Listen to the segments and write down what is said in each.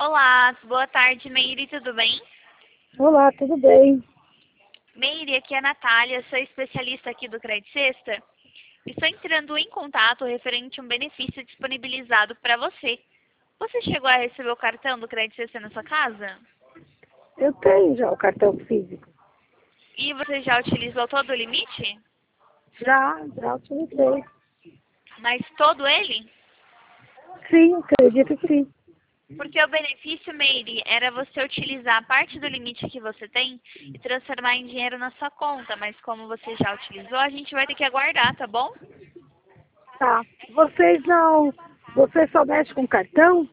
Olá, boa tarde, Meire, tudo bem? Olá, tudo bem? Meire, aqui é a Natália, sou especialista aqui do Credit Sexta. Estou entrando em contato referente a um benefício disponibilizado para você. Você chegou a receber o cartão do Credit Sexta na sua casa? Eu tenho já o cartão físico. E você já utilizou todo o limite? Já utilizei. Mas todo ele? Sim, acredito que sim. Porque o benefício, Meire, era você utilizar parte do limite que você tem e transformar em dinheiro na sua conta. Mas como você já utilizou, a gente vai ter que aguardar, tá bom? Tá. Você só mexe com cartão?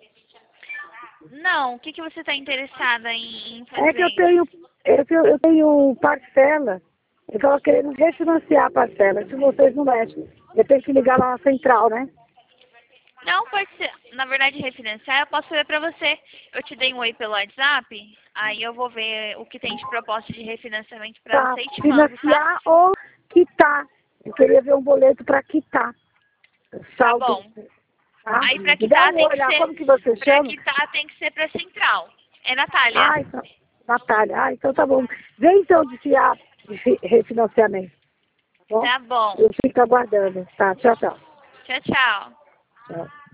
Não, o que você está interessada em É que fazer? eu tenho parcela. Eu estava querendo refinanciar a parcela. Se vocês não mexem, eu tenho que ligar lá na central, né? Não, pode ser. Na verdade, refinanciar, eu posso ver pra você. Eu te dei um oi pelo WhatsApp, aí eu vou ver o que tem de proposta de refinanciamento pra Tá. você e te mando, tá? Financiar ou quitar. Eu queria ver um boleto para quitar. Tá Saldo. bom. Tá? Aí pra Me dá quitar um tem que olhar, ser. como que você Pra chama? quitar tem que ser pra central. É Natália. Ah, então, Natália. Ah, então tá bom. Vem então de refinanciamento. Tá bom? Tá bom. Eu fico aguardando. Tá, tchau, tchau. Tchau, tchau. Tchau.